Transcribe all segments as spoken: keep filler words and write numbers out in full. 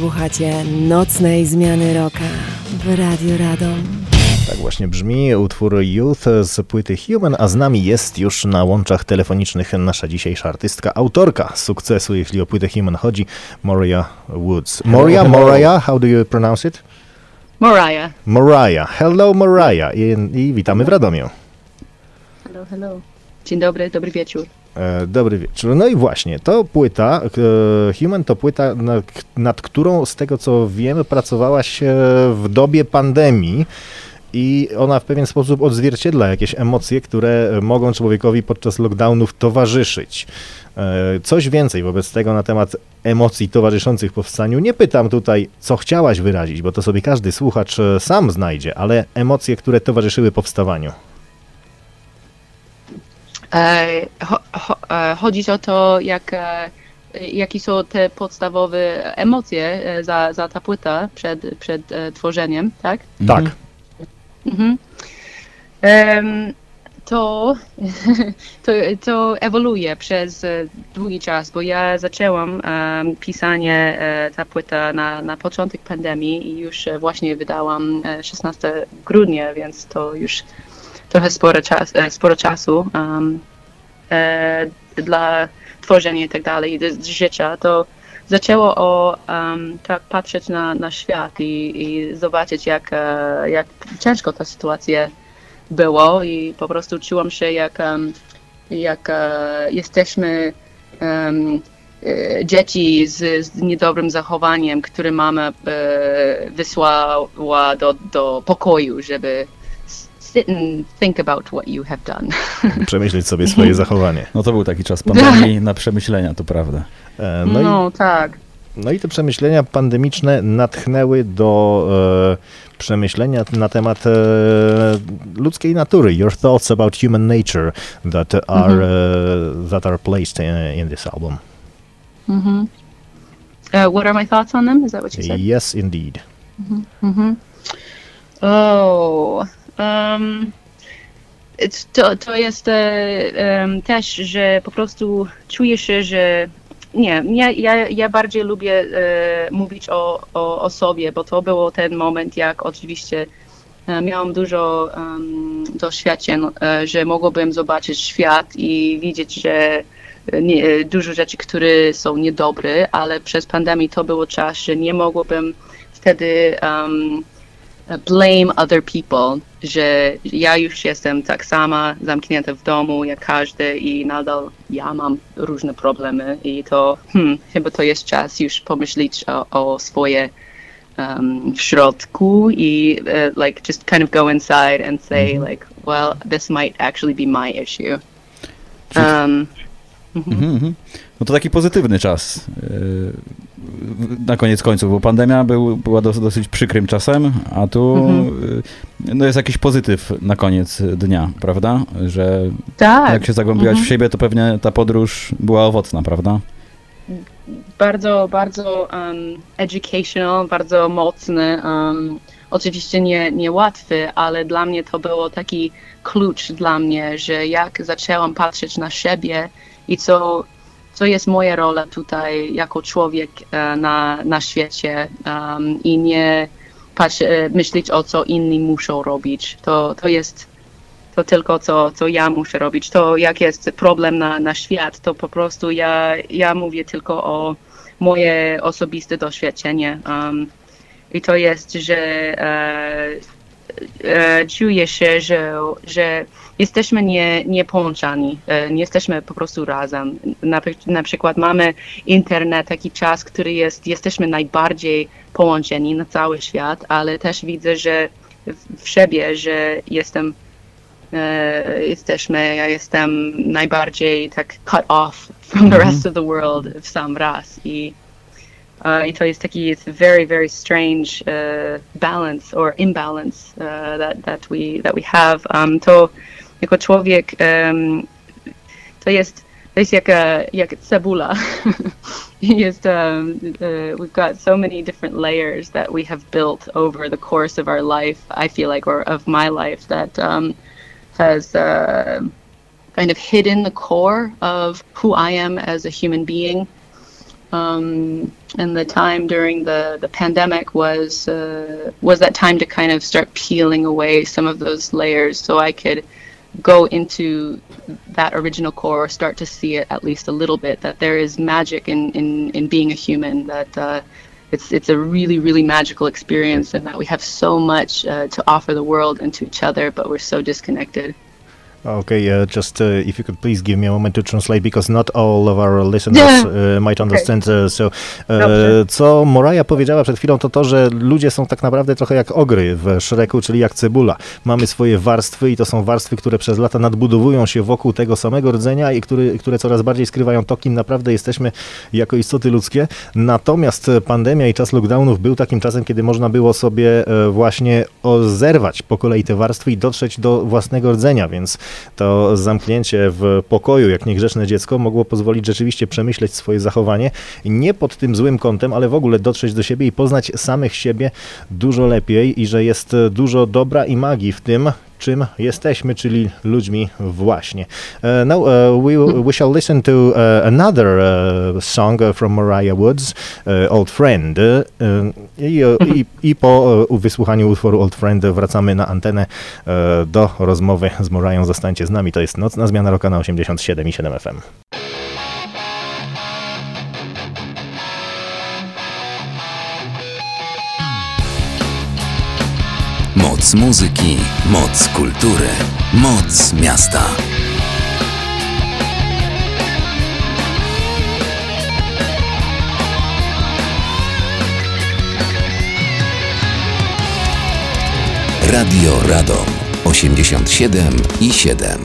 Słuchacie nocnej zmiany rocka w Radiu Radom. Tak właśnie brzmi utwór Youth z płyty Human, a z nami jest już na łączach telefonicznych nasza dzisiejsza artystka, autorka sukcesu, jeśli o płytę Human chodzi, Moria Woods. Moria, Moria, how do you pronounce it? Mariah. Mariah. Hello, Mariah. I, i witamy w Radomiu. Hello, hello. Dzień dobry, dobry wieczór. E, dobry wieczór. No i właśnie, to płyta, e, Human to płyta, nad, nad którą, z tego co wiem, pracowałaś e, w dobie pandemii i ona w pewien sposób odzwierciedla jakieś emocje, które mogą człowiekowi podczas lockdownów towarzyszyć. E, coś więcej wobec tego na temat emocji towarzyszących powstaniu. Nie pytam tutaj, co chciałaś wyrazić, bo to sobie każdy słuchacz sam znajdzie, ale emocje, które towarzyszyły powstawaniu. Ho, ho, chodzi o to, jak, jakie są te podstawowe emocje za, za ta płyta przed, przed tworzeniem, tak? Tak. Mhm. Um, to, to, to ewoluuje przez długi czas, bo ja zaczęłam um, pisanie ta płyta na, na początek pandemii i już właśnie wydałam szesnastego grudnia, więc to już trochę sporo, czas, sporo czasu um, e, dla tworzenia i tak dalej, z życia, to zaczęło o um, tak patrzeć na, na świat i, i zobaczyć, jak, jak ciężko ta sytuacja było i po prostu czułam się, jak, um, jak uh, jesteśmy um, dzieci z, z niedobrym zachowaniem, które mama uh, wysłała do, do pokoju, żeby sit and think about what you have done. Przemyśleć sobie swoje zachowanie. No to był taki czas pandemii na przemyślenia, to prawda. E, no, no i, tak. No i te przemyślenia pandemiczne natchnęły do e, przemyślenia na temat e, ludzkiej natury. Your thoughts about human nature that are, mm-hmm. uh, that are placed in, in this album. Mm-hmm. Uh, what are my thoughts on them? Is that what you said? Yes, indeed. Mm-hmm. Mm-hmm. Oh... Um, to, to jest um, też, że po prostu czuję się, że nie, ja, ja, ja bardziej lubię e, mówić o, o, o sobie, bo to był ten moment, jak oczywiście e, miałam dużo um, doświadczeń, e, że mogłabym zobaczyć świat i widzieć, że nie, dużo rzeczy, które są niedobre, ale przez pandemię to był czas, że nie mogłabym wtedy um, blame other people, że ja już jestem tak sama zamknięta w domu jak każdy i nadal ja mam różne problemy i to hmm, chyba to jest czas już pomyśleć o, o swoje um, w środku i uh, like just kind of go inside and say mm-hmm. like, well, this might actually be my issue. Um, mm-hmm. No to taki pozytywny czas na koniec końców, bo pandemia był, była dos, dosyć przykrym czasem, a tu mm-hmm. no jest jakiś pozytyw na koniec dnia, prawda? Że tak. jak się zagłębiłaś mm-hmm. w siebie, to pewnie ta podróż była owocna, prawda? Bardzo, bardzo um, educational, bardzo mocny. Um, oczywiście nie, nie łatwy, ale dla mnie to było taki klucz dla mnie, że jak zaczęłam patrzeć na siebie i co co jest moja rola tutaj jako człowiek e, na, na świecie um, i nie patrz, e, myśleć o co inni muszą robić. To, to jest to tylko co, co ja muszę robić. To jak jest problem na, na świat, to po prostu ja, ja mówię tylko o moje osobiste doświadczenie. Um, I to jest, że e, e, czuję się, że, że jesteśmy nie, nie połączeni, nie jesteśmy po prostu razem. Na, na przykład mamy internet, taki czas, który jest, jesteśmy najbardziej połączeni na cały świat, ale też widzę, że w, w siebie, że jestem, e, jesteśmy, ja jestem najbardziej tak cut off from the rest of the world w sam raz. I, uh, i to jest taki it's very, very strange uh, balance or imbalance uh, that, that, we, that we have. Um, to jako człowiek um, to jest to jest jak, jak cebula. jest, um, uh, we've got so many different layers that we have built over the course of our life, I feel like, or of my life, that um, has uh, kind of hidden the core of who I am as a human being. Um, and the time during the, the pandemic was uh, was that time to kind of start peeling away some of those layers so I could go into that original core, or start to see it at least a little bit, that there is magic in, in, in being a human, that uh, it's it's a really, really magical experience, and that we have so much uh, to offer the world and to each other, but we're so disconnected. Okay, uh, just uh, if you could please give me a moment to translate, because not all of our listeners uh, might understand. Uh, so, uh, co Moraya powiedziała przed chwilą, to to, że ludzie są tak naprawdę trochę jak ogry w Shreku, czyli jak cebula. Mamy swoje warstwy i to są warstwy, które przez lata nadbudowują się wokół tego samego rdzenia i który, które coraz bardziej skrywają to, kim naprawdę jesteśmy jako istoty ludzkie. Natomiast pandemia i czas lockdownów był takim czasem, kiedy można było sobie właśnie zerwać po kolei te warstwy i dotrzeć do własnego rdzenia, więc to zamknięcie w pokoju, jak niegrzeczne dziecko, mogło pozwolić rzeczywiście przemyśleć swoje zachowanie, nie pod tym złym kątem, ale w ogóle dotrzeć do siebie i poznać samych siebie dużo lepiej, i że jest dużo dobra i magii w tym, czym jesteśmy, czyli ludźmi właśnie. Uh, now uh, we, we shall listen to uh, another uh, song from Mariah Woods, uh, Old Friend. Uh, i, i, I po uh, wysłuchaniu utworu Old Friend wracamy na antenę uh, do rozmowy z Mariah. Zostańcie z nami, to jest Nocna Zmiana Rocka na osiemdziesiąt siedem i siedem F M. Moc muzyki, moc kultury, moc miasta. Radio Radom osiemdziesiąt siedem i siedem.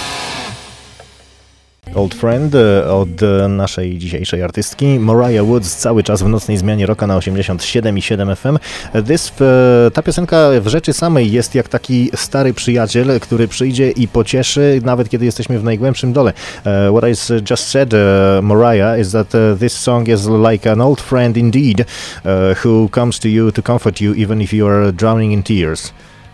Old Friend od naszej dzisiejszej artystki Mariah Woods, cały czas w Nocnej Zmianie Rocka na osiemdziesiąt siedem i siedem F M. This, ta piosenka w rzeczy samej jest jak taki stary przyjaciel, który przyjdzie i pocieszy, nawet kiedy jesteśmy w najgłębszym dole. Uh, what I just said, uh, Mariah, is that uh, this song is like an old friend indeed, uh, who comes to you to comfort you even if you are drowning in tears.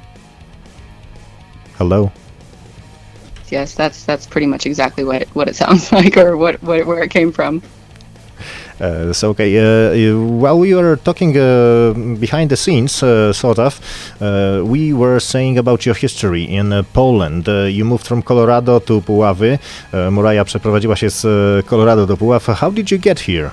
Hello? Yes, that's that's pretty much exactly what it, what it sounds like, or what, what where it came from. Uh, so okay, uh, while we were talking uh, behind the scenes, uh, sort of, uh, we were saying about your history in uh, Poland. Uh, you moved from Colorado to Puławy. Uh, Mariah przeprowadziła się z uh, Colorado do Puław. How did you get here?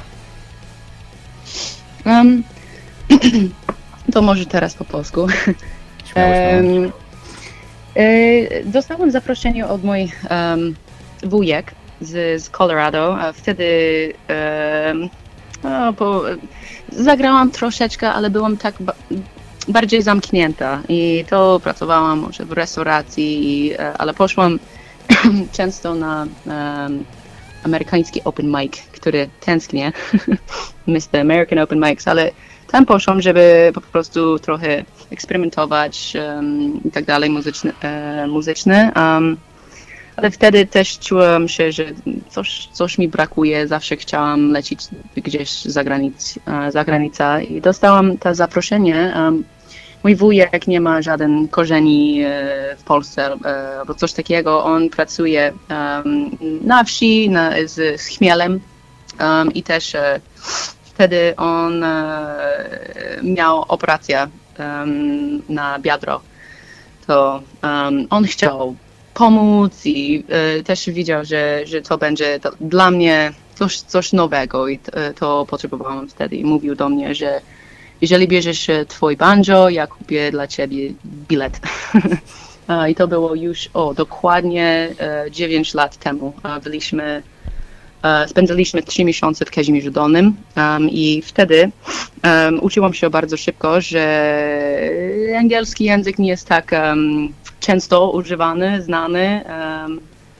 Um, to może teraz po polsku. um, Dostałam zaproszenie od moich um, wujek z, z Colorado, a wtedy um, no, po, zagrałam troszeczkę, ale byłam tak ba- bardziej zamknięta i to pracowałam może w restauracji, i, ale poszłam często na um, amerykański open mic, który tęsknię, mister American Open Mics, ale tam poszłam, żeby po prostu trochę eksperymentować um, i tak dalej, muzyczny, e, muzyczny. Um, ale wtedy też czułam się, że coś, coś mi brakuje, zawsze chciałam lecieć gdzieś za, granic, e, za granicę i dostałam to zaproszenie. Um, mój wujek nie ma żaden korzeni e, w Polsce e, albo coś takiego, on pracuje um, na wsi na, z, z chmielem um, i też e, wtedy on e, miał operację um, na biodro. To um, on chciał pomóc i e, też widział, że, że to będzie to dla mnie coś, coś nowego i to, to potrzebowałam wtedy. I mówił do mnie, że jeżeli bierzesz twój banjo, ja kupię dla ciebie bilet. I to było już o, dokładnie e, dziewięć lat temu. Byliśmy Uh, spędziliśmy trzy miesiące w Kazimierzu Dolnym um, i wtedy um, uczyłam się bardzo szybko, że angielski język nie jest tak um, często używany, znany. Um,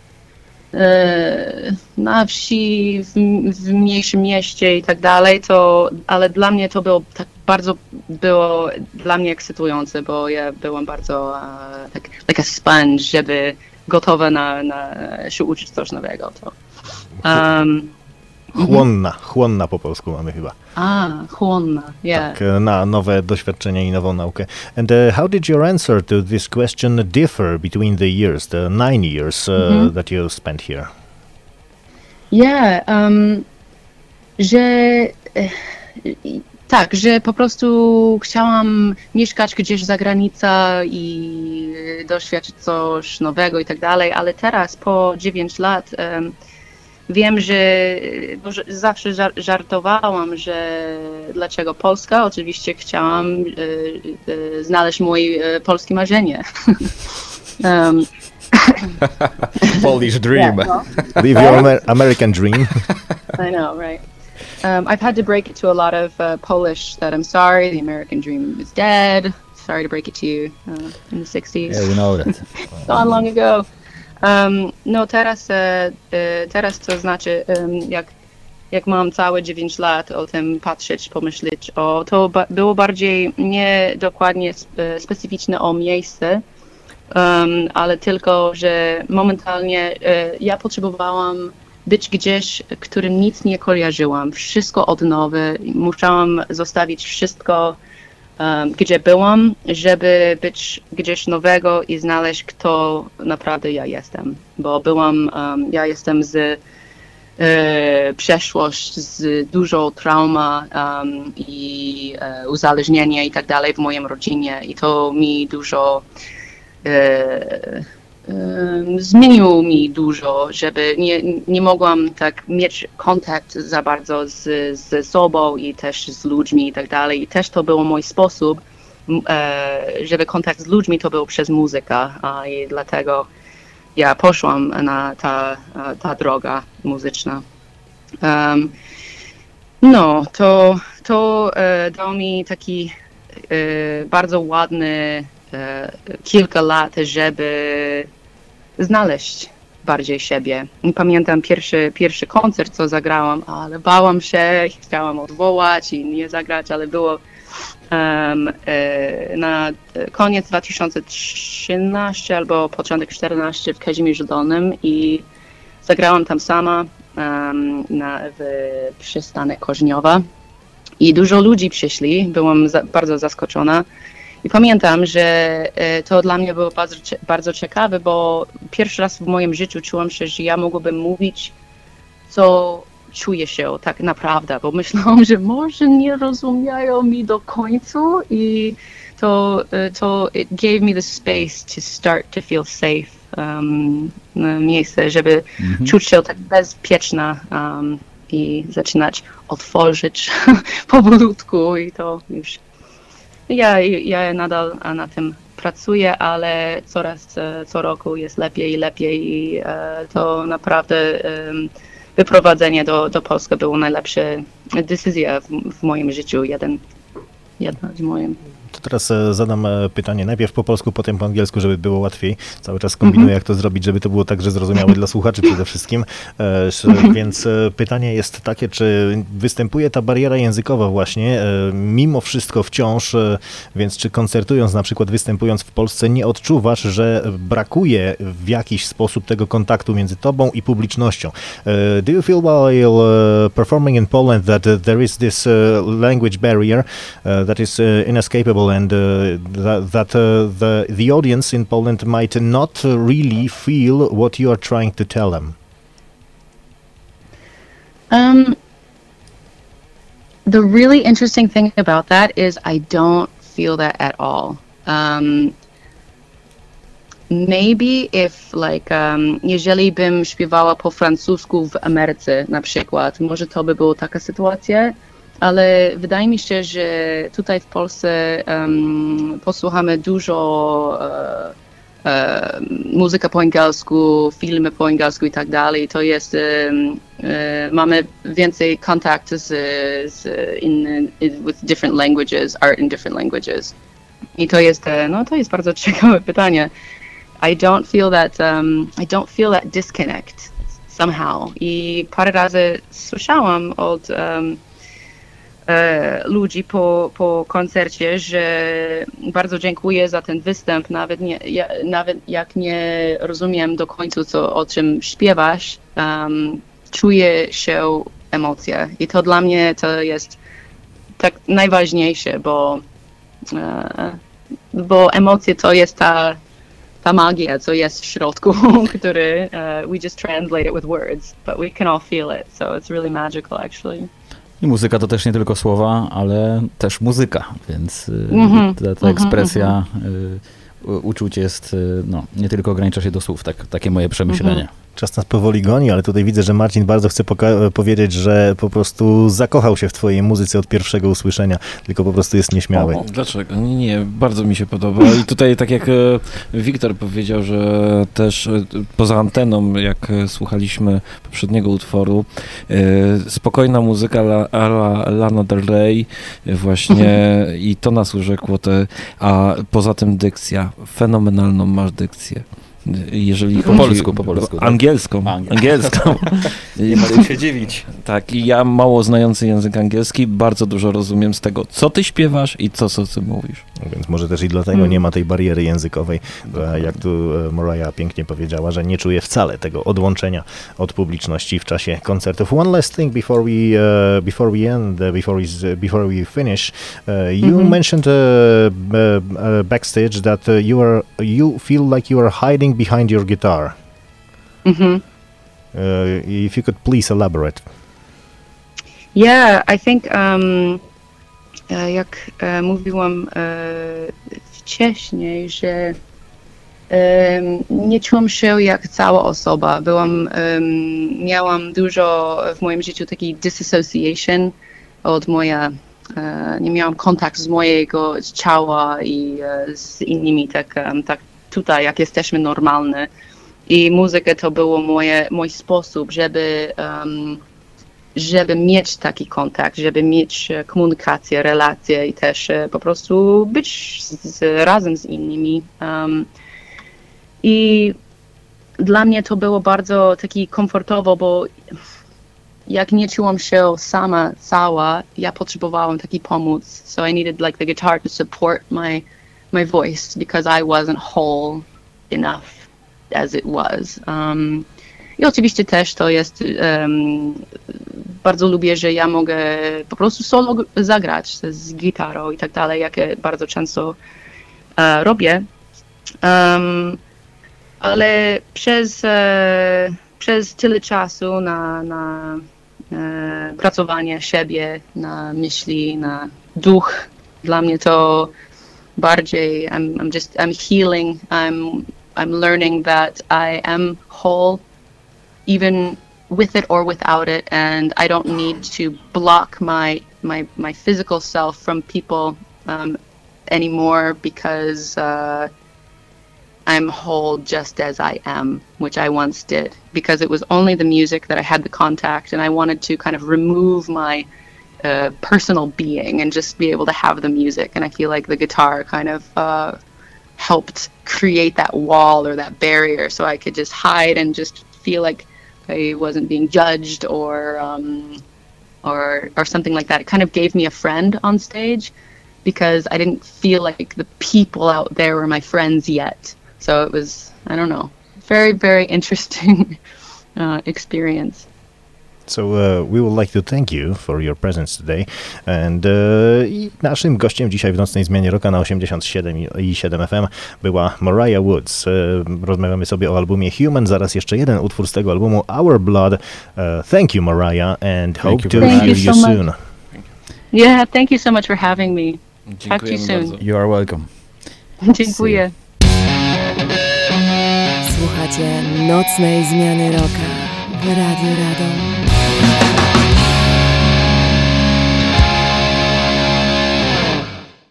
e, na wsi, w, w mniejszym mieście i tak dalej, to, ale dla mnie to było tak bardzo było dla mnie ekscytujące, bo ja byłam bardzo uh, tak like a sponge, żeby gotowa na, na się uczyć coś nowego. To. Um, chłonna, chłonna po polsku mamy chyba. A, chłonna, yeah. Tak, na nowe doświadczenia i nową naukę. And uh, how did your answer to this question differ between the years, the nine years uh, mm-hmm. that you spent here? Yeah, um, że e, tak, że po prostu chciałam mieszkać gdzieś za granicą i doświadczyć coś nowego i tak dalej, ale teraz po dziewięć lat um, wiem, że bo zawsze żartowałam, że dlaczego Polska? Oczywiście chciałam e, e, znaleźć moje polskie marzenie. um, Polish dream. Yeah, no. Live your Amer- American dream. I know, right? Um, I've had to break it to a lot of uh, Polish that I'm sorry, the American dream is dead. Sorry to break it to you uh, in the sixties. Yeah, we know that. Gone long ago. Um, no teraz, e, e, teraz to znaczy, um, jak, jak mam całe dziewięć lat o tym patrzeć, pomyśleć, o, to ba- było bardziej nie dokładnie spe- specyficzne o miejsce, um, ale tylko, że momentalnie e, ja potrzebowałam być gdzieś, którym nic nie kojarzyłam, wszystko od nowa, musiałam zostawić wszystko, um, gdzie byłam, żeby być gdzieś nowego i znaleźć, kto naprawdę ja jestem, bo byłam, um, ja jestem z e, przeszłość, z dużo trauma um, i e, uzależnienia i tak dalej w mojej rodzinie i to mi dużo e, Um, zmienił mi dużo, żeby nie, nie mogłam tak mieć kontakt za bardzo z, z sobą i też z ludźmi i tak dalej. I też to był mój sposób, e, żeby kontakt z ludźmi to był przez muzykę a, i dlatego ja poszłam na ta, ta droga muzyczna. Um, no, to, to e, dało mi taki e, bardzo ładny kilka lat, żeby znaleźć bardziej siebie. Pamiętam pierwszy, pierwszy koncert, co zagrałam, ale bałam się, chciałam odwołać i nie zagrać, ale było um, na koniec dwa tysiące trzynastego albo początek czternastego w Kazimierzu Dolnym i zagrałam tam sama um, na, w przystanek Koźniowa i dużo ludzi przyszli, byłam za, bardzo zaskoczona. I pamiętam, że to dla mnie było bardzo, bardzo ciekawe, bo pierwszy raz w moim życiu czułam się, że ja mogłabym mówić, co czuję się tak naprawdę, bo myślałam, że może nie rozumieją mi do końca i to, to it gave me the space to start to feel safe, um, miejsce, żeby mm-hmm. czuć się tak bezpieczna um, i zaczynać otworzyć powolutku i to już. Ja, ja nadal na tym pracuję, ale coraz co roku jest lepiej i lepiej i e, to naprawdę e, wyprowadzenie do, do Polski było najlepsza decyzja w, w moim życiu, jeden, jedna z moim. To teraz zadam pytanie najpierw po polsku, potem po angielsku, żeby było łatwiej. Cały czas kombinuję, mm-hmm. jak to zrobić, żeby to było także zrozumiałe dla słuchaczy przede wszystkim. E, więc pytanie jest takie, czy występuje ta bariera językowa właśnie, e, mimo wszystko wciąż, e, więc czy koncertując, na przykład występując w Polsce, nie odczuwasz, że brakuje w jakiś sposób tego kontaktu między tobą i publicznością? E, do you feel while uh, performing in Poland that uh, there is this uh, language barrier uh, that is uh, inescapable and uh, that, that uh, the, the audience in Poland might not really feel what you are trying to tell them? Um, the really interesting thing about that is I don't feel that at all. Um, maybe if like, um, jeżeli bym śpiewała po francusku w Ameryce na przykład, może to by była taka sytuacja, ale wydaje mi się, że tutaj w Polsce um, posłuchamy dużo uh, uh, muzyka po angielsku, filmy po angielsku i tak dalej. To jest, um, uh, mamy więcej kontaktu z, z in, with different languages, art in different languages. I to jest, no to jest bardzo ciekawe pytanie. I don't feel that, um, I don't feel that disconnect somehow. I parę razy słyszałam od um, e, ludzi po, po koncercie, że bardzo dziękuję za ten występ, nawet, nie, ja, nawet jak nie rozumiem do końca, co, o czym śpiewasz, um, czuję się emocje. I to dla mnie to jest tak najważniejsze, bo, e, bo emocje to jest ta ta magia, co jest w środku, który uh, we just translate it with words, but we can all feel it, so it's really magical actually. I muzyka to też nie tylko słowa, ale też muzyka, więc Mm-hmm. ta, ta ekspresja, mm-hmm. uczucie jest, no, nie tylko ogranicza się do słów, tak, takie moje przemyślenie. Mm-hmm. Czas nas powoli goni, ale tutaj widzę, że Marcin bardzo chce poka- powiedzieć, że po prostu zakochał się w twojej muzyce od pierwszego usłyszenia, tylko po prostu jest nieśmiały. O, dlaczego? Nie, nie, bardzo mi się podoba. I tutaj tak jak Wiktor powiedział, że też poza anteną, jak słuchaliśmy poprzedniego utworu, spokojna muzyka la, la, Lana Del Rey właśnie i to nas urzekło, te, a poza tym dykcja, fenomenalną masz dykcję. Jeżeli Po chodzi, polsku, po polsku. Tak? Angielską, Angiel- angielską. Nie będę się dziwić. Tak, i ja mało znający język angielski, bardzo dużo rozumiem z tego, co ty śpiewasz i co, co ty mówisz. Więc może też i dlatego Mm. nie ma tej bariery językowej, e, jak tu e, Mariah pięknie powiedziała, że nie czuje wcale tego odłączenia od publiczności w czasie koncertów. One last thing before we uh, before we end, uh, before we before we finish. Uh, you Mhm. mentioned uh, uh, uh, backstage that uh, you are you feel like you are hiding behind your guitar. Mm-hmm. Uh, if you could please elaborate. Yeah, I think um, e, jak e, mówiłam e, wcześniej, że em, nie czułam się jak cała osoba. Byłam, em, miałam dużo w moim życiu takiej disassociation od moja, e, nie miałam kontakt z mojego ciała i e, z innymi, tak, em, tak tutaj, jak jesteśmy normalne. I muzyka to było moje, mój sposób, żeby um, żeby mieć taki kontakt, żeby mieć komunikację, relacje i też po prostu być z, z, razem z innymi. Um, I dla mnie to było bardzo taki komfortowo, bo jak nie czułam się sama, cała, ja potrzebowałam taki pomoc. So I needed like the guitar to support my, my voice because I wasn't whole enough as it was. Um, I oczywiście też to jest, um, bardzo lubię, że ja mogę po prostu solo zagrać z gitarą i tak dalej, jak bardzo często uh, robię. Um, ale przez, uh, przez tyle czasu na, na uh, pracowanie siebie, na myśli, na duch, dla mnie to bardziej, I'm, I'm just, I'm healing, I'm, I'm learning that I am whole, even with it or without it, and I don't need to block my my my physical self from people um, anymore because uh, I'm whole just as I am, which I once did, because it was only the music that I had the contact, and I wanted to kind of remove my uh, personal being and just be able to have the music. And I feel like the guitar kind of uh, helped create that wall or that barrier, so I could just hide and just feel like I wasn't being judged or um, or or something like that. It kind of gave me a friend on stage because I didn't feel like the people out there were my friends yet. So it was, I don't know, very, very interesting uh, experience. So uh, we would like to thank you for your presence today. And uh, i naszym gościem dzisiaj w Nocnej Zmianie Rocka na osiemdziesiąt siedem i siedem F M była Mariah Woods. Uh, rozmawiamy sobie o albumie Human, zaraz jeszcze jeden utwór z tego albumu, Our Blood. Uh, thank you, Mariah, and Thank hope you to very hear much. you Thank you so soon. Yeah, thank you so much for having me. Talk to you Dziękujemy soon. bardzo. You are welcome. Dziękuję. Słuchacie Nocnej Zmiany Rocka w Radiu Radom.